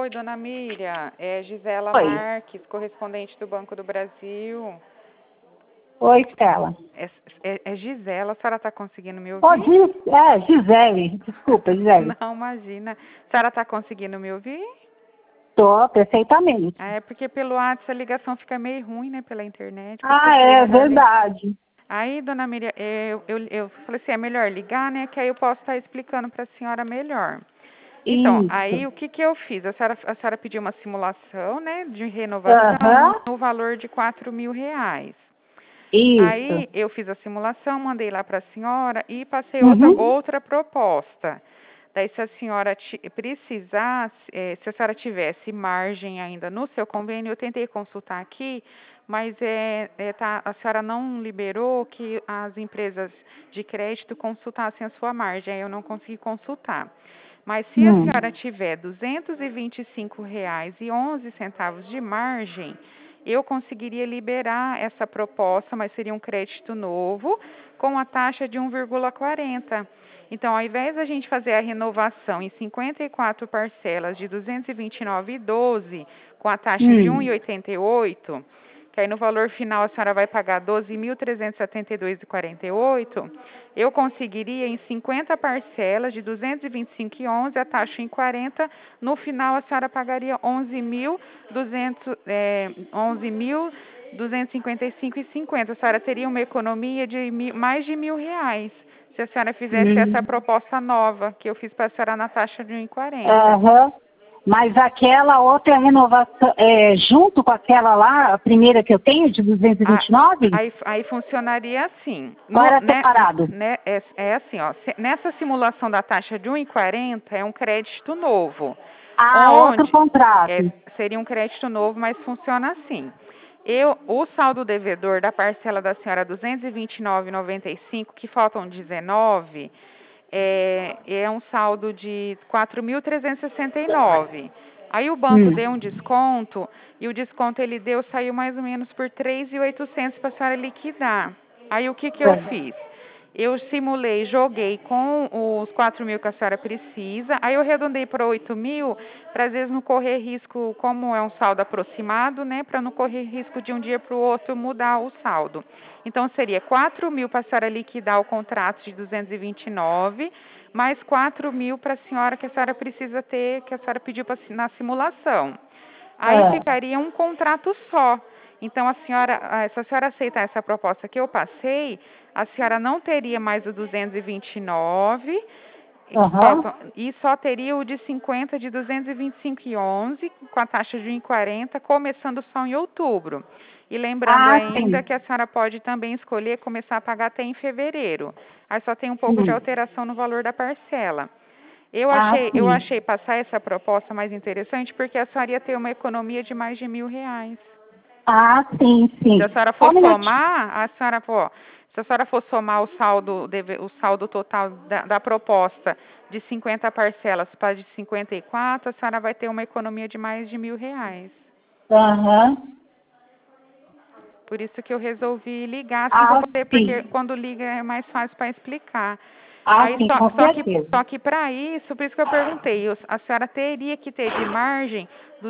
Oi, dona Miriam. É Gisela Oi. Marques, correspondente do Banco do Brasil. Oi, Stella. É Gisela, a senhora está conseguindo me Ô, ouvir? Gisele. Desculpa, Gisele. Não, imagina. A senhora está conseguindo me ouvir? Tô perfeitamente. É porque pelo WhatsApp a ligação fica meio ruim, né, pela internet. Por isso que eu Ah, falei é melhor ligar. verdade. Aí, dona Miriam, eu falei assim, é melhor ligar, né, que aí eu posso estar explicando para a senhora melhor. Então, aí Isso. o que eu fiz? A senhora pediu uma simulação, né, de renovação Aham. no valor de R$ 4.000. Isso. Aí eu fiz a simulação, mandei lá para a senhora e passei Uhum. outra proposta. Daí, se a senhora precisasse, se a senhora tivesse margem ainda no seu convênio, eu tentei consultar aqui, mas a senhora não liberou que as empresas de crédito consultassem a sua margem, aí eu não consegui consultar. Mas se a senhora tiver R$ 225,11 de margem, eu conseguiria liberar essa proposta, mas seria um crédito novo, com a taxa de 1,40. Então, ao invés da gente fazer a renovação em 54 parcelas de R$ 229,12, com a taxa de 1,88, que aí no valor final a senhora vai pagar R$ 12.372,48, eu conseguiria em 50 parcelas de R$ 225,11, a taxa em 40, no final a senhora pagaria R$ 11.255,50. A senhora teria uma economia de mais de R$ 1.000 se a senhora fizesse essa proposta nova que eu fiz para a senhora na taxa de 1,40. Aham. Mas aquela outra renovação, junto com aquela lá, a primeira que eu tenho, de 229? Aí funcionaria assim. Ou era separado? É assim, ó. Nessa simulação da taxa de 1,40 é um crédito novo. Ah, outro Onde contrato. seria um crédito novo, mas funciona assim. O saldo devedor da parcela da senhora 229,95, que faltam 19, é um saldo de 4.369. Aí o banco deu um desconto e o desconto saiu mais ou menos por 3.800 para a senhora liquidar. Aí o que eu fiz? Eu simulei, joguei com os 4.000 que a senhora precisa, aí eu arredondei para 8.000, para às vezes não correr risco, como é um saldo aproximado, né, para não correr risco de um dia para o outro mudar o saldo. Então seria 4.000 para a senhora liquidar o contrato de 229, mais 4.000 para a senhora que a senhora precisa ter, que a senhora pediu na simulação. Aí ficaria um contrato só. Então, se a senhora aceitar essa proposta que eu passei, a senhora não teria mais o 229 e só teria o de 50 de 225,11 com a taxa de 1,40, começando só em outubro. E lembrando ainda que a senhora pode também escolher começar a pagar até em fevereiro. Aí só tem um pouco de alteração no valor da parcela. Eu achei passar essa proposta mais interessante porque a senhora ia ter uma economia de mais de R$ 1.000. Ah, sim, sim. Se a senhora for somar, se a senhora for somar o saldo total da proposta de 50 parcelas para de 54, a senhora vai ter uma economia de mais de R$ 1.000. Aham. Por isso que eu resolvi ligar assim para você, porque quando liga é mais fácil para explicar. Aí Sim, com certeza. só que para isso, por isso que eu perguntei, a senhora teria que ter de margem R$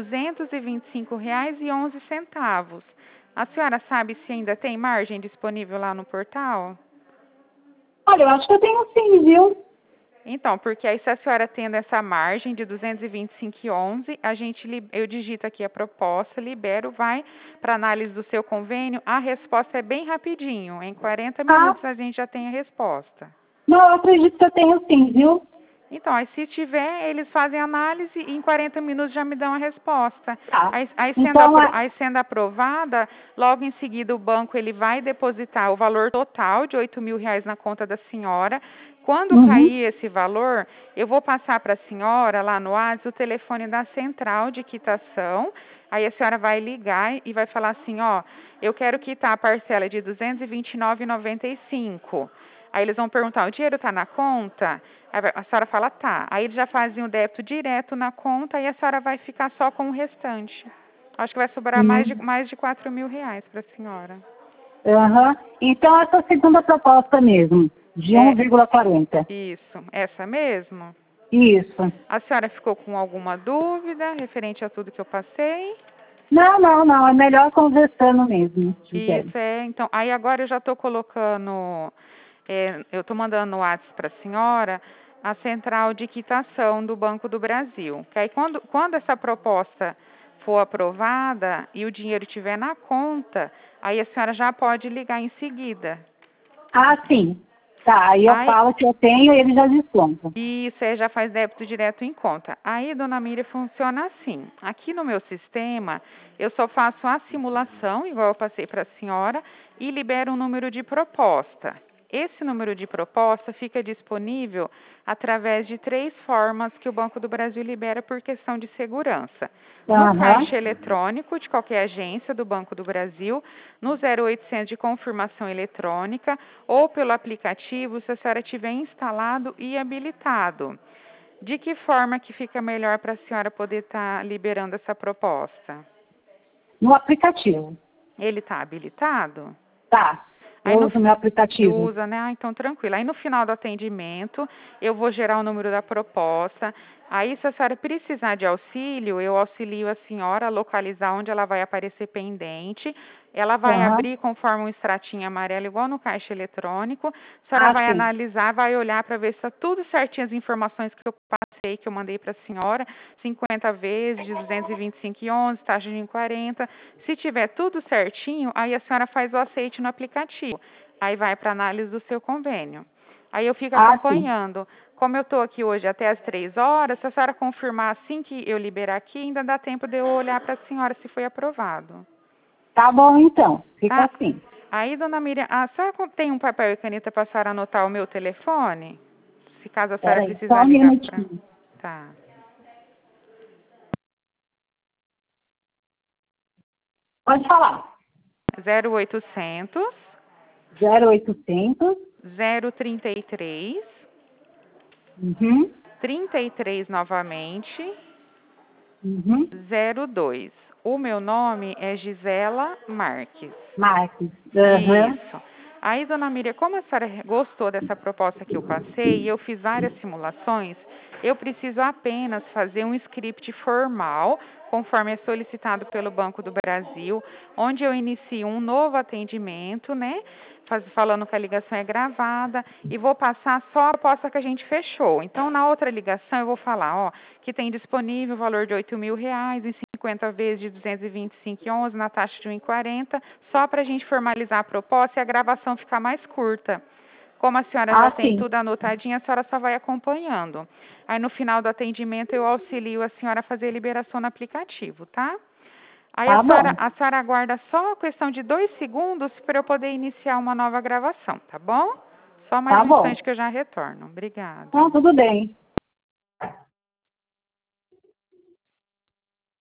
225,11. A senhora sabe se ainda tem margem disponível lá no portal? Olha, eu acho que eu tenho sim, viu? Então, porque aí se a senhora tendo essa margem de 225,11, eu digito aqui a proposta, libero, vai para análise do seu convênio, a resposta é bem rapidinho, em 40 minutos a gente já tem a resposta. Não, eu acredito que eu tenho sim, viu? Então, aí se tiver, eles fazem análise e em 40 minutos já me dão a resposta. Aí sendo aprovada, logo em seguida o banco ele vai depositar o valor total de R$ 8.000 na conta da senhora. Quando cair esse valor, eu vou passar para a senhora lá no WhatsApp o telefone da central de quitação. Aí a senhora vai ligar e vai falar assim, ó, eu quero quitar a parcela de R$ 229,95. Aí eles vão perguntar, o dinheiro está na conta? Aí a senhora fala, tá. Aí eles já fazem o débito direto na conta e a senhora vai ficar só com o restante. Acho que vai sobrar mais de R$ 4.000 para a senhora. Então, essa é a segunda proposta mesmo, de 1,40. Isso, essa mesmo? Isso. A senhora ficou com alguma dúvida referente a tudo que eu passei? Não. É melhor conversando mesmo. Gisele. Isso, então, aí agora eu já estou colocando, eu estou mandando no WhatsApp para a senhora a central de quitação do Banco do Brasil. Que aí quando essa proposta for aprovada e o dinheiro estiver na conta, aí a senhora já pode ligar em seguida. Ah, sim. Tá, aí eu falo que eu tenho e ele já desconta. Isso, aí já faz débito direto em conta. Aí, dona Miriam, funciona assim. Aqui no meu sistema, eu só faço a simulação, igual eu passei para a senhora, e libero um número de proposta. Esse número de proposta fica disponível através de 3 formas que o Banco do Brasil libera por questão de segurança. No caixa eletrônico de qualquer agência do Banco do Brasil, no 0800 de confirmação eletrônica ou pelo aplicativo, se a senhora tiver instalado e habilitado. De que forma que fica melhor para a senhora poder estar liberando essa proposta? No aplicativo. Ele está habilitado? Tá. Eu uso meu aplicativo. Usa, né? Ah, então tranquilo. Aí no final do atendimento, eu vou gerar o número da proposta. Aí, se a senhora precisar de auxílio, eu auxilio a senhora a localizar onde ela vai aparecer pendente. Ela vai abrir conforme um extratinho amarelo, igual no caixa eletrônico. A senhora vai analisar, vai olhar para ver se está tudo certinho as informações que eu passei, que eu mandei para a senhora. 50 vezes, de 225,11, taxa de 40. Se tiver tudo certinho, aí a senhora faz o aceite no aplicativo. Aí vai para análise do seu convênio. Aí eu fico acompanhando. Como eu estou aqui hoje até as 3 horas, se a senhora confirmar assim que eu liberar aqui, ainda dá tempo de eu olhar para a senhora se foi aprovado. Tá bom, então. Fica assim. Aí, dona Miriam, a senhora tem um papel e caneta para a senhora anotar o meu telefone? Se caso a senhora precisar ligar para... Tá. Pode falar. 0800 0800 033 Uhum. 33 novamente Uhum. 02. O meu nome é Gisela Marques. Marques. Isso. Aí, dona Miriam, como a senhora gostou dessa proposta que eu passei e eu fiz várias simulações, eu preciso apenas fazer um script formal, conforme é solicitado pelo Banco do Brasil, onde eu inicio um novo atendimento, né? Falando que a ligação é gravada e vou passar só a proposta que a gente fechou. Então, na outra ligação, eu vou falar, ó, que tem disponível o valor de R$8.000 em 50 vezes de 225,11 na taxa de 1,40, só para a gente formalizar a proposta e a gravação ficar mais curta. Como a senhora já tem tudo anotadinho, a senhora só vai acompanhando. Aí, no final do atendimento, eu auxilio a senhora a fazer a liberação no aplicativo, tá? Aí a senhora aguarda só a questão de 2 segundos para eu poder iniciar uma nova gravação, tá bom? Só mais um instante que eu já retorno. Obrigada. Tudo bem.